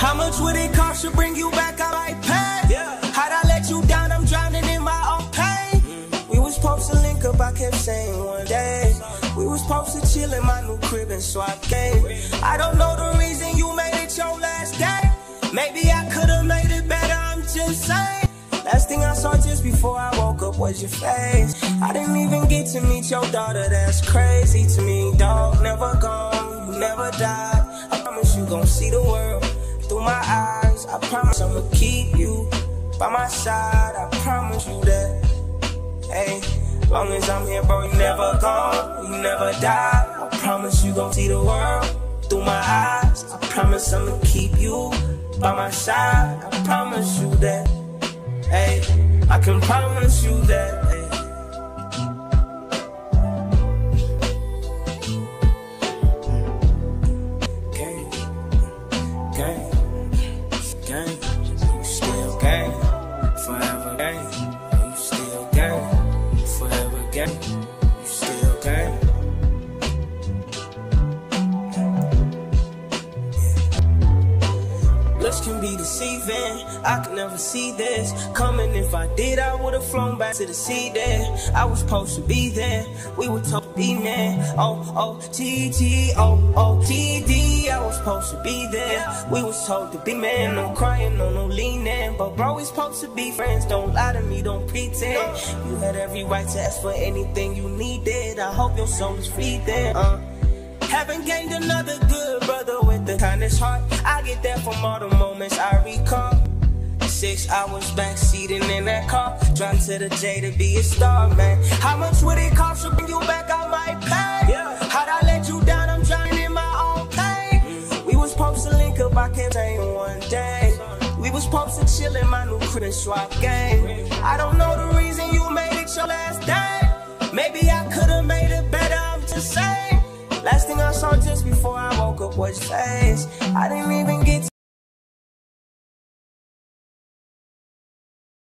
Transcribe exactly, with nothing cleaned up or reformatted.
How much would it cost to bring you back? I might pay. Yeah. How'd I let you down? I'm drowning in my own pain. Mm. We was supposed to link up, I kept saying one day. We was supposed to chill in my new crib and swap game. I don't know the reason you made it your last day. Maybe I could've made it better, I'm just saying. Last thing I saw just before I woke up was your face. I didn't even get to meet your daughter, that's crazy to me, dog. Never gone, you never died. I promise you gon' see the world through my eyes. I promise I'ma keep you by my side. I promise you that. Hey, long as I'm here, bro, you never gone, you never died. I promise you gon' see the world through my eyes. I promise I'ma keep you by my side. I promise you that. Hey, I can promise you that. Hey. Gang, gang, gang, you still gang, forever gang. You still gang, forever gang. You still gang. Looks can be deceiving, I could never see this coming. If I did, I would've flown back to the sea there. I was supposed to be there, we were told to be man. O O T T, O O T D, I was supposed to be there. We was told to be man, no crying, no, no leaning. But bro, we supposed to be friends, don't lie to me, don't pretend. You had every right to ask for anything you needed. I hope your soul is free there. uh. Haven't gained another good brother with the kindest heart. I get that from all the moments I recall. Six hours backseating in that car, driving to the J to be a star, man. How much would it cost to bring you back? I might pay. Yeah. How'd I let you down? I'm drowning in my own pain. Mm. We was supposed to link up, I kept saying one day. We was supposed to chill in my new crib and swap game. I don't know the reason you made it your last day. Maybe I could've made it better, I'm just saying. Last thing I saw just before I woke up was your face. I didn't even get to